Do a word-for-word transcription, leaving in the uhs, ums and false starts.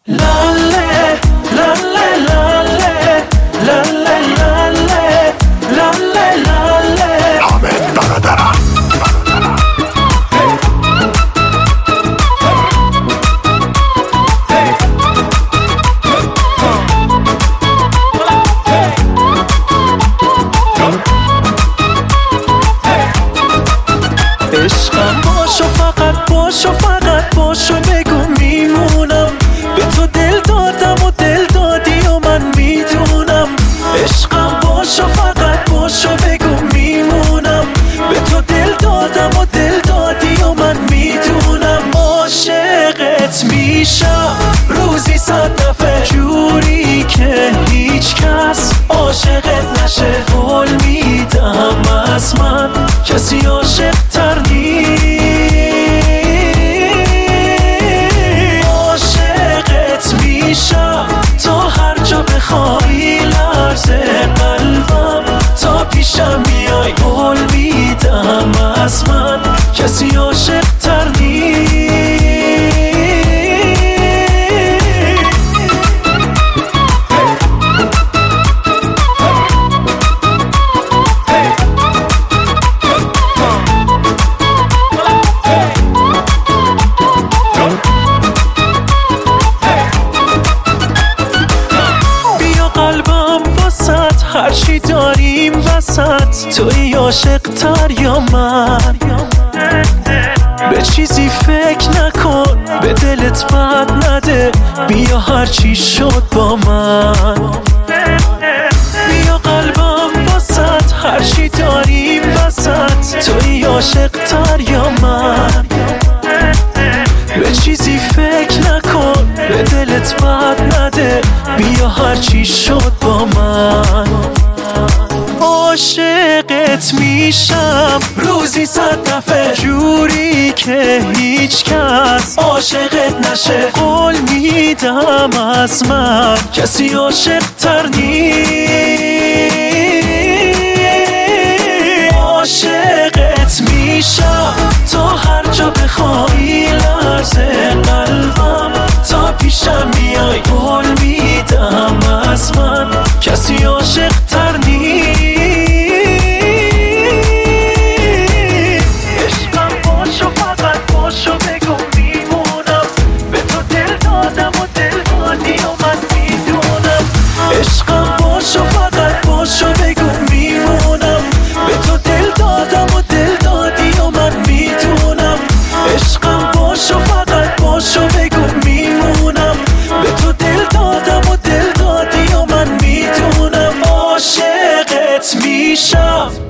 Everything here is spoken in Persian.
لاله لاله لاله لاله لاله لاله لاله حامد برادرم عشقم باشو، فقط باشو، فقط باشو، بگو میمونم. به تو دل دادم و دل دادی و من میدونم. عشقم باشو، فقط باشو، بگو میمونم. به تو دل دادم و دل دادی و من میدونم. عاشقت میشم روزی صد دفعه، جوری که هیچ کس عاشقت نشه. قول میدم از من کسی عاشق تر نیست. عاشقت میشم تا هر جا بخوای، لرزه قلبم تا پیشم میای. قول میدم از من کسی عاشق تر نیست. هرچی داریم وسط، توی عاشق تر یا من؟ به چیزی فکر نکن، به دلت بد نده، بیا هرچی شد با من. بیا قلبم وسط، هرچی داریم وسط، توی عاشق تر یا من؟ به چیزی فکر نکن، به دلت بد نده، بیا هرچی شد با من. عاشقت میشم روزی صد دفعه، جوری که هیچ کس عاشقت نشه. قول میدم از من کسی عاشق تر نیست. عاشقت میشم تا هر جا بخوای، لرزه قلبم تا پیشم میای. قول میدم از من کسی عاشق تر نیست. عشقم باشو، فقط باشو، بگو میمونم. به تو دل دادم و دل دادی و من میدونم. عشقم باشو، فقط باشو، بگو میمونم. به تو دل دادم و دل دادی و من میدونم. عشقم باشو، فقط باشو، بگو میمونم. به تو دل دادم و دل دادی و من میدونم. عاشقت میشم